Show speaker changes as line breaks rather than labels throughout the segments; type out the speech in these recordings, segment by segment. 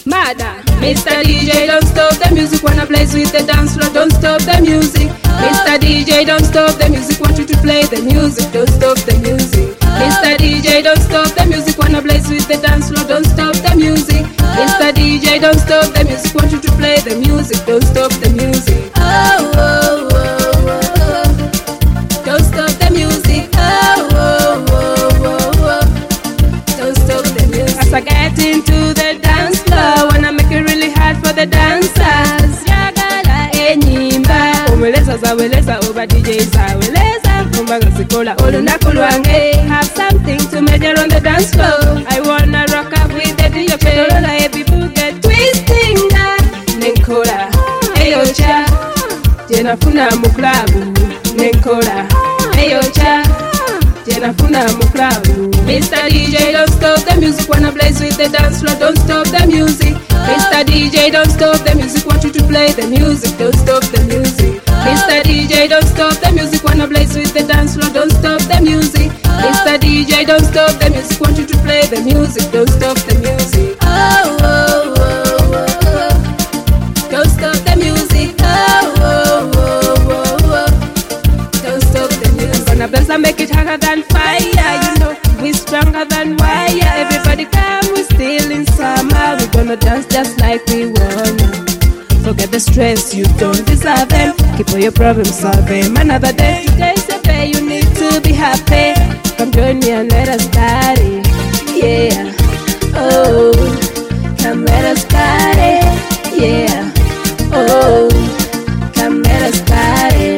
Mada. Mr. DJ, don't stop the music. Wanna blaze with the dance floor, don't stop the music. Mr. DJ, don't stop the music. Want you to play the music, don't stop the music. Mr. DJ, don't stop the music. Wanna blaze with the dance floor, don't stop the music. Mr. DJ, don't stop the music. Want you to play the music, don't stop the music. Oh, oh, oh, oh. Don't stop the music. Oh, oh, oh, oh, oh. Don't stop the music. As I get into the dance floor, wanna make it really hard for the dancers. Yagala enyimba omeleza zaweleza oba DJ zaweleza kumbaga sikola olunaku lwange. Have something to measure on the dance floor. I wanna rock up with the DJ. Tolola people get twisting na nenkola eyocha jenafuna mu club nenkola eyocha jenafuna mu club. Mr. DJ, don't stop the music. Wanna blaze with the dance floor, don't stop the music. Mr. DJ, don't stop the music. Want you to play the music, don't stop the music. Mr. DJ, don't stop the music. Wanna blaze with the dance floor, don't stop the music. Mr. DJ, don't stop the music. Want you to play the music, don't stop the music. Oh, oh, oh, oh, oh. Don't stop the music. Oh, oh, oh, oh, oh. Don't stop the music. Gonna bless and make it harder than fire. You know we stronger than wire. Everybody come, we still in summer. We gonna dance just like we wanna. Forget the stress, you don't deserve them. Keep all your problems solving. Another day, today's a day you need to be happy. Come join me and let us party. Yeah, oh, come let us party. Yeah, oh, come let us party.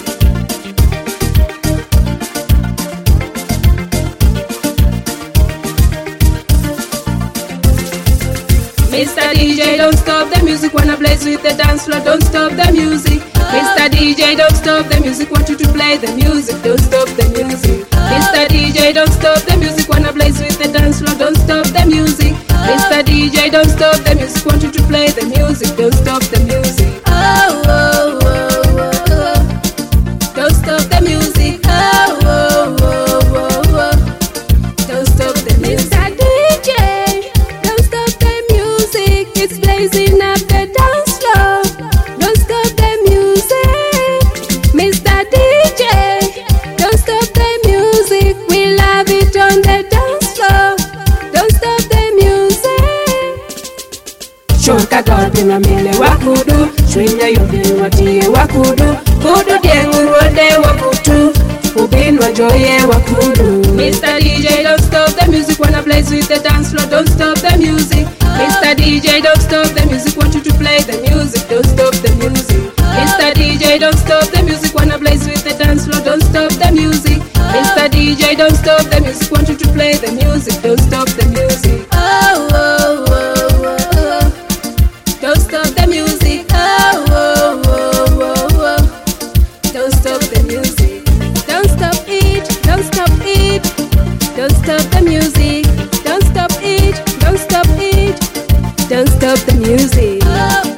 Mr. DJ, don't stop the music. Wanna blaze with the dance floor, don't stop the music. Mr. DJ, don't stop the music. Want you to play the music, don't stop the music. Mr. DJ, don't stop the music. Wanna blaze with the dance floor, don't stop the music. Mr. DJ, don't stop the music. Want you to play the music, don't stop the music. Oh, oh, oh, oh, oh. Don't stop the music. Oh, oh, oh, oh, oh. Don't stop the music. Mr. DJ, don't stop the music. It's blazing up the dance floor. Don't stop the music. Mr. DJ, don't stop the music. We love it on the dance floor. Don't stop the music. Shoka dolpina mile wakudu. Shwinya yobye watiye wakudu. Kudu dienguruode wakutu. Ubinwa joye wakudu. Mr. DJ, don't stop the music. Wanna blaze with the dance floor, don't stop the music. Mr. DJ, don't stop the music. Want you to play the music, don't stop the music. Mr. DJ, don't stop the music. Wanna blaze with the dance floor, don't stop the music. Mr. DJ, don't stop the music. Want you to play the music, don't stop the music. Oh, oh, oh, oh, oh. Don't stop the music. Oh, oh, oh, oh, oh. Don't stop the music. Don't stop it, don't stop it. Don't stop the music. Don't stop it, don't stop it. Don't stop the music.